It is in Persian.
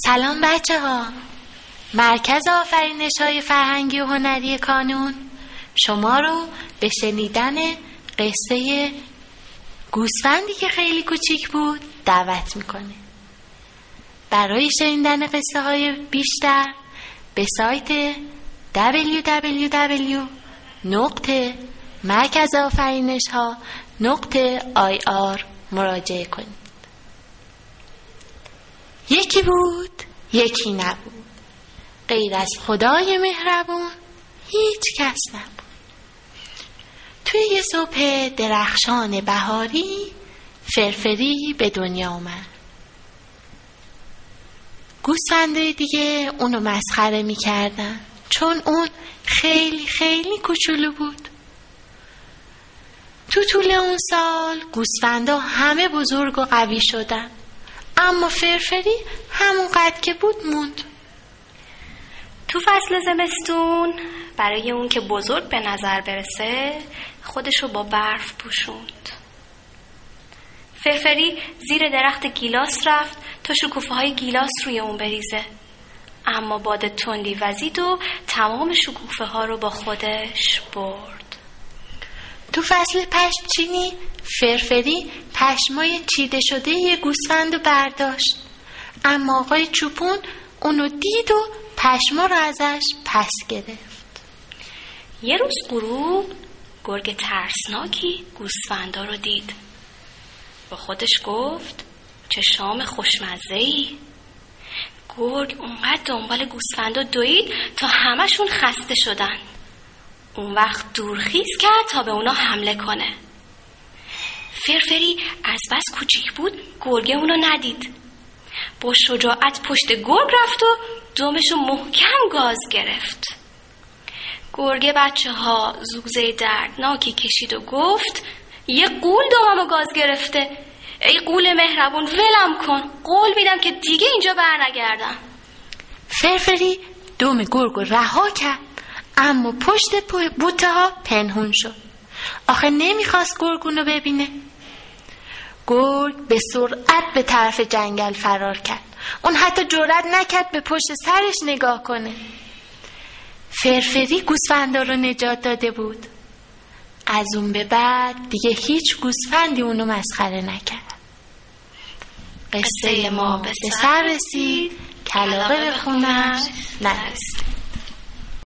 سلام بچه ها. مرکز آفرینش‌های فرهنگی و هنری کانون شما رو به شنیدن قصه گوسفندی که خیلی کوچیک بود دعوت میکنه. برای شنیدن قصه های بیشتر به سایت www.مرکزآفرینش‌ها.ir مراجعه کنید. یکی بود، یکی نبود. غیر از خدای مهربون هیچ کس نبود. توی یه صبح درخشان بهاری فرفری به دنیا آمد. گوسفندای دیگه اونو مسخره می‌کردن چون اون خیلی خیلی کوچولو بود. تو طول اون سال گوسفندا همه بزرگ و قوی شدن، اما فرفری همون قد که بود موند. تو فصل زمستون برای اون که بزرگ به نظر برسه خودشو با برف پوشوند. فرفری زیر درخت گیلاس رفت تا شکوفه های گیلاس روی اون بریزه، اما باد تندی وزید و تمام شکوفه ها رو با خودش برد. تو فصل پشمچینی فرفری پشمای چیده شده یه گوسفند رو برداشت، اما آقای چوپون اونو دید و پشما رو ازش پس گرفت. یه روز غروب گرگ ترسناکی گوسفندا رو دید. با خودش گفت چه شام خوشمزه‌ای. گرگ اونقدر دنبال گوسفندا دوید تا همشون خسته شدن. اون وقت دورخیز کرد تا به اونا حمله کنه. فرفری از بس کوچیک بود گرگه اونو ندید. با شجاعت پشت گرگ رفت و دمشو محکم گاز گرفت. گرگه بچه ها زوزه دردناکی کشید و گفت یه غول دممو گاز گرفته. ای غول مهربون ولم کن، قول میدم که دیگه اینجا برنگردم. فرفری دم گرگ رو رها کرد، اما پشت بوته ها پنهون شد. آخه نمیخواست گرگ اونو ببینه. گرگ به سرعت به طرف جنگل فرار کرد. اون حتی جرئت نکرد به پشت سرش نگاه کنه. فرفری گوسفندا رو نجات داده بود. از اون به بعد دیگه هیچ گوسفندی اونو مسخره نکرد. قصه ما به سر رسید، کلاغه به خونش نرسید.